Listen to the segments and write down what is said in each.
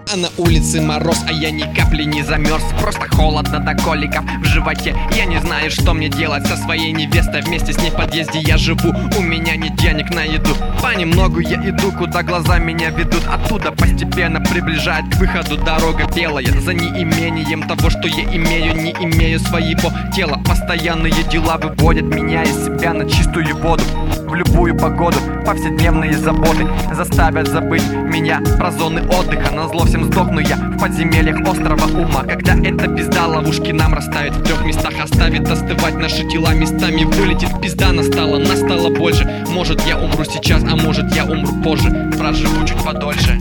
А на улице мороз, а я ни капли не замерз. Просто холодно до коликов в животе. Я не знаю, что мне делать со своей невестой. Вместе с ней в подъезде я живу, у меня нет денег на еду. Понемногу я иду, куда глаза меня ведут. Оттуда постепенно приближает к выходу дорога белая. За неимением того, что я имею, не имею своего тела. Постоянные дела выводят меня из себя на чистую воду. В любую погоду повседневные заботы заставят забыть меня про зоны отдыха. Назло всем сдохну я в подземельях острова ума. Когда эта пизда ловушки нам расставит в 3 местах, оставит остывать наши тела местами. Вылетит пизда, настало больше. Может я умру сейчас, а может я умру позже. Проживу чуть подольше.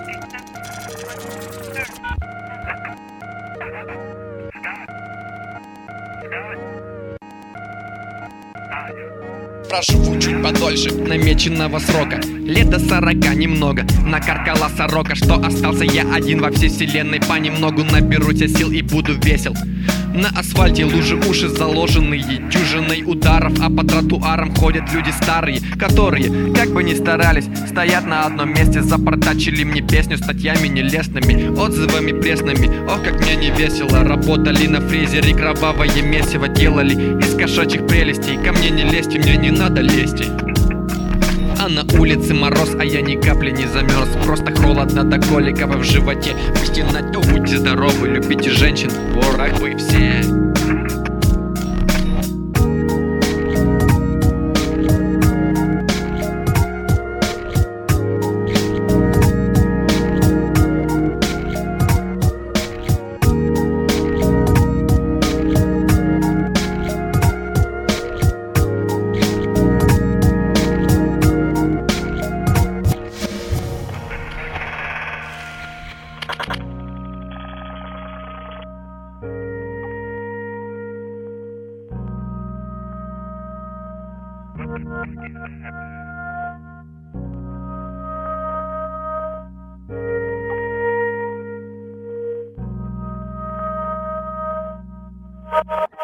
Проживу чуть подольше намеченного срока. Лет до 40 немного. Накаркала сорока, что остался я один во всей вселенной. Понемногу наберусь сил и буду весел. На асфальте лужи, уши заложенные дюжиной ударов. А по тротуарам ходят люди старые, которые, как бы ни старались, стоят на одном месте. Запортачили мне песню статьями нелестными, отзывами пресными. Ох, как мне не весело. Работали на фрезере, кровавое месиво делали из кошачьих прелестей. Ко мне не лезьте, мне не надо лезть. А на улице мороз, а я ни капли не замерз. Просто холодно до коликов в животе. Пусть будьте здоровы, любите женщин, ворах вы все. You